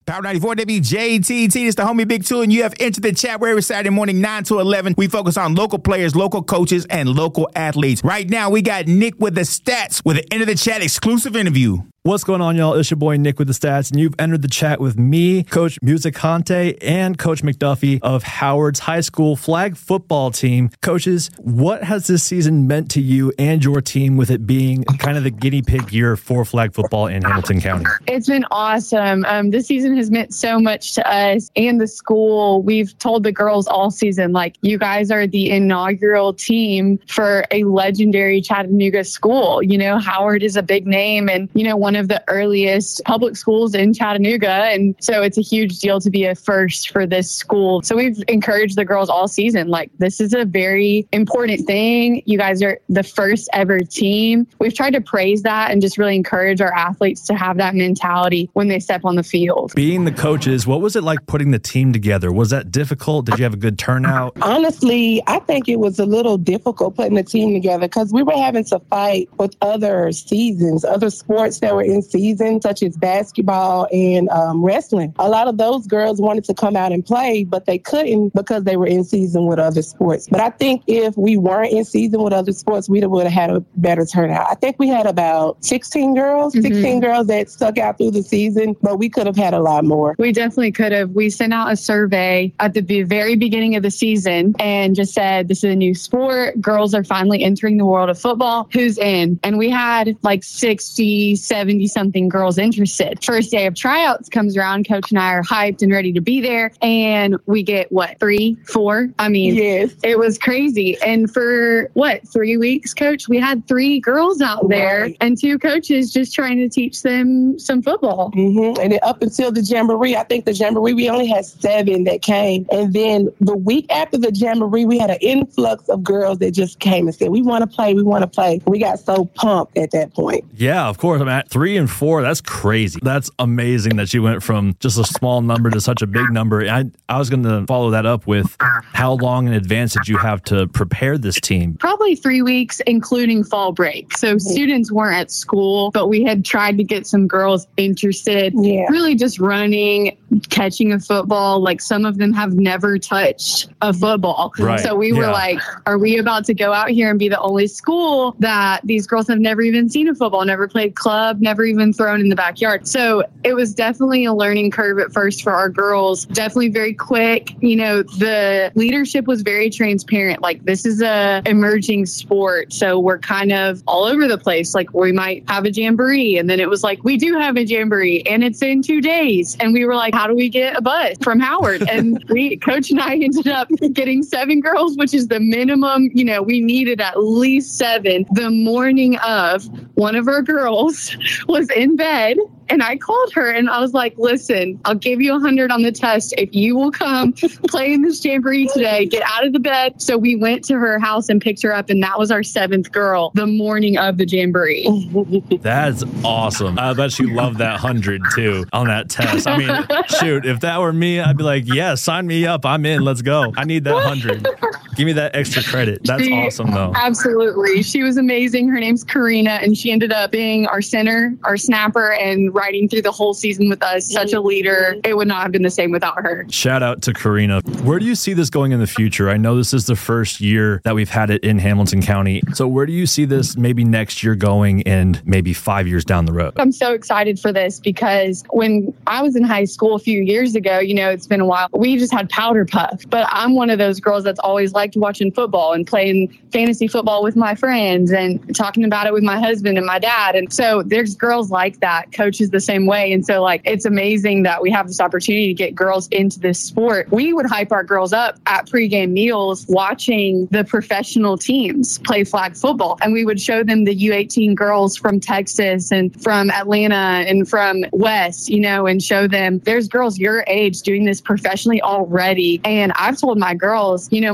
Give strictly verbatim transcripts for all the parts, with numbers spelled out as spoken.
Power ninety-four W J T T. It's the homie Big Two, and you have entered the chat where every Saturday morning, nine to eleven. We focus on local players, local coaches, and local athletes. Right now, we got Nick with the stats with an Enter the Chat exclusive interview. What's going on, y'all? It's your boy Nick with the stats, and you've entered the chat with me, Coach Musicante, and Coach McDuffie of Howard's High School flag football team. Coaches, what has this season meant to you and your team with it being kind of the guinea pig year for flag football in Hamilton County? It's been awesome. Um, this season has meant so much to us and the school. We've told the girls all season, like, you guys are the inaugural team for a legendary Chattanooga school. You know, Howard is a big name and, you know, one of the earliest public schools in Chattanooga. And so it's a huge deal to be a first for this school. So we've encouraged the girls all season, like, this is a very important thing. You guys are the first ever team. We've tried to praise that and just really encourage our athletes to have that mentality when they step on the field. Being the coaches, what was it like putting the team together? Was that difficult? Did you have a good turnout? Honestly, I think it was a little difficult putting the team together because we were having to fight with other seasons, other sports that were in season, such as basketball and um, wrestling. A lot of those girls wanted to come out and play, but they couldn't because they were in season with other sports. But I think if we weren't in season with other sports, we would have had a better turnout. I think we had about sixteen girls, mm-hmm. sixteen girls that stuck out through the season, but we could have had a lot more. We definitely could have. We sent out a survey at the very beginning of the season and just said, this is a new sport. Girls are finally entering the world of football. Who's in? And we had like sixty, seventy something girls interested. First day of tryouts comes around. Coach and I are hyped and ready to be there. And we get what? Three, four? I mean, yes. It was crazy. And for what? Three weeks, Coach, we had three girls out there right. and two coaches just trying to teach them some football. Mm-hmm. And then up until the Jamboree, I think the Jamboree, we only had seven that came. And then the week after the Jamboree, we had an influx of girls that just came and said, we want to play, we want to play. We got so pumped at that point. Yeah, of course. I'm at three and four. That's crazy. That's amazing that you went from just a small number to such a big number. I, I was going to follow that up with how long in advance did you have to prepare this team? Probably three weeks, including fall break. So mm-hmm. students weren't at school, but we had tried to get some girls interested, yeah. really just running, catching a football. Like, some of them have never touched a football. Right. So we were yeah. like, are we about to go out here and be the only school that these girls have never even seen a football, never played club, never even thrown in the backyard? So it was definitely a learning curve at first for our girls. Definitely very quick. You know, the leadership was very transparent. Like, this is a emerging sport. So we're kind of all over the place. Like, we might have a jamboree. And then it was like, we do have a jamboree and it's in two days. And we were like, how do we get a bus from Howard? And we, Coach and I ended up getting seven girls, which is the minimum. You know, we needed at least seven. The morning of, one of our girls was in bed. And I called her and I was like, listen, I'll give you a hundred on the test if you will come play in this jamboree today. Get out of the bed. So we went to her house and picked her up. And that was our seventh girl the morning of the jamboree. That's awesome. I bet you love that hundred too on that test. I mean, shoot, if that were me, I'd be like, yeah, sign me up. I'm in. Let's go. I need that hundred. Give me that extra credit. That's she, awesome though. Absolutely. She was amazing. Her name's Karina and she ended up being our center, our snapper, and riding through the whole season with us. Such a leader. It would not have been the same without her. Shout out to Karina. Where do you see this going in the future? I know this is the first year that we've had it in Hamilton County. So where do you see this maybe next year going and maybe five years down the road? I'm so excited for this because when I was in high school a few years ago, you know, it's been a while, we just had powder puff. But I'm one of those girls that's always liked watching football and playing fantasy football with my friends and talking about it with my husband and my dad. And so there's girls like that, coaches the same way. And so, like, it's amazing that we have this opportunity to get girls into this sport. We would hype our girls up at pregame meals watching the professional teams play flag football. And we would show them the U eighteen girls from Texas and from Atlanta and from West, you know, and show them there's girls your age doing this professionally already. And I've told my girls, you know, my freshman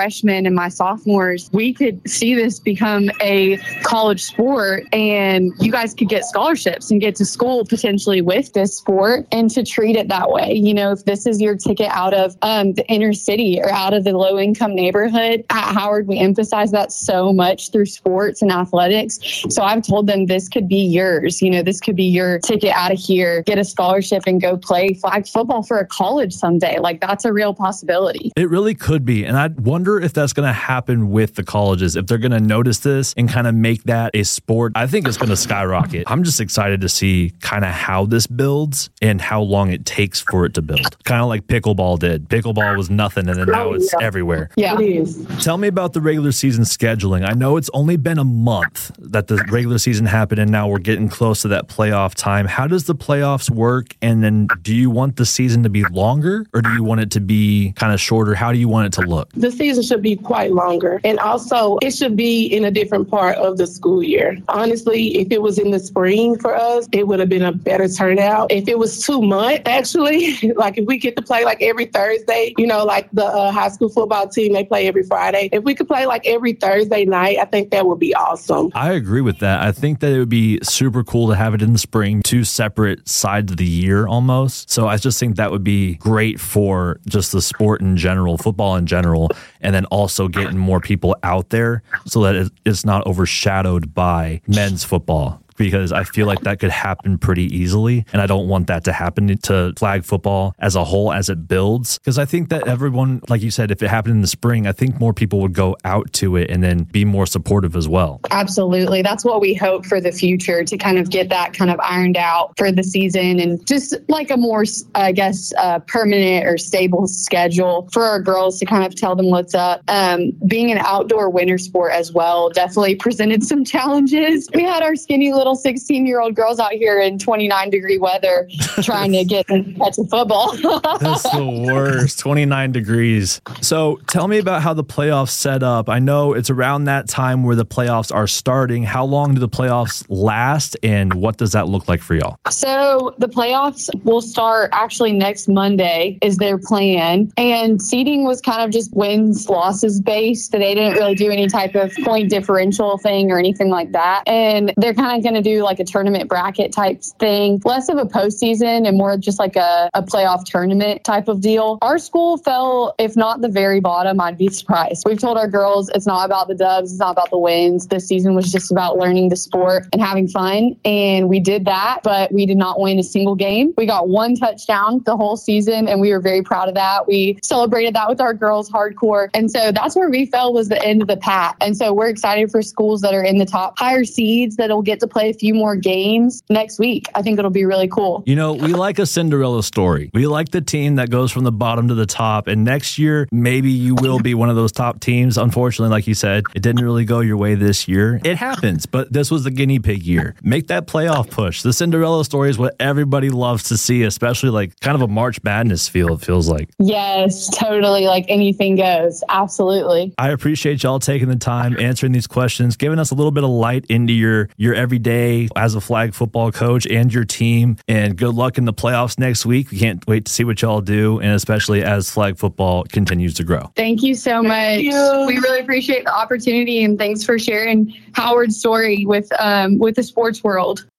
freshmen and my sophomores, we could see this become a college sport and you guys could get scholarships and get to school potentially with this sport, and to treat it that way. You know, if this is your ticket out of um, the inner city or out of the low income neighborhood, at Howard, we emphasize that so much through sports and athletics. So I've told them this could be yours. You know, this could be your ticket out of here, get a scholarship and go play flag football for a college someday. Like, that's a real possibility. It really could be. And I wonder if that's going to happen with the colleges, if they're going to notice this and kind of make that a sport. I think it's going to skyrocket. I'm just excited to see kind of how this builds and how long it takes for it to build. Kind of like pickleball did. Pickleball was nothing, and then now it's yeah. everywhere. Yeah. It is. Tell me about the regular season scheduling. I know it's only been a month that the regular season happened, and now we're getting close to that playoff time. How does the playoffs work? And then do you want the season to be longer, or do you want it to be kind of shorter? How do you want it to look? The season should be quite longer. And also, it should be in a different part of the school year. Honestly, if it was in the spring for us, it would have been a better turnout. If it was two months, actually, like if we get to play like every Thursday, you know, like the uh, high school football team, they play every Friday. If we could play like every Thursday night, I think that would be awesome. I agree with that. I think that it would be super cool to have it in the spring, two separate sides of the year almost. So I just think that would be great for just the sport in general, football in general, and then also getting more people out there so that it's not overshadowed by men's football. Because I feel like that could happen pretty easily. And I don't want that to happen to flag football as a whole as it builds. Because I think that everyone, like you said, if it happened in the spring, I think more people would go out to it and then be more supportive as well. Absolutely. That's what we hope for the future, to kind of get that kind of ironed out for the season and just like a more, I guess, uh, permanent or stable schedule for our girls to kind of tell them what's up. Um, being an outdoor winter sport as well definitely presented some challenges. We had our skinny little sixteen-year-old girls out here in twenty-nine degree weather trying to get catch a football. That's the worst, twenty-nine degrees. So tell me about how the playoffs set up. I know it's around that time where the playoffs are starting. How long do the playoffs last, and what does that look like for y'all? So the playoffs will start actually next Monday is their plan. And seeding was kind of just wins, losses based. They didn't really do any type of point differential thing or anything like that. And they're kind of going to do like a tournament bracket type thing, less of a postseason and more just like a, a playoff tournament type of deal. Our school fell, if not the very bottom, I'd be surprised. We've told our girls it's not about the dubs, it's not about the wins. This season was just about learning the sport and having fun. And we did that, but we did not win a single game. We got one touchdown the whole season, and we were very proud of that. We celebrated that with our girls hardcore. And so that's where we fell, was the end of the pack. And so we're excited for schools that are in the top higher seeds that'll get to play a few more games next week. I think it'll be really cool. You know, we like a Cinderella story. We like the team that goes from the bottom to the top. And next year, maybe you will be one of those top teams. Unfortunately, like you said, it didn't really go your way this year. It happens, but this was the guinea pig year. Make that playoff push. The Cinderella story is what everybody loves to see, especially like kind of a March Madness feel, it feels like. Yes, totally. Like anything goes. Absolutely. I appreciate y'all taking the time, answering these questions, giving us a little bit of light into your, your everyday as a flag football coach and your team. And good luck in the playoffs next week. We can't wait to see what y'all do, and especially as flag football continues to grow. Thank you so much. you. We really appreciate the opportunity, and thanks for sharing Howard's story with um, with the sports world.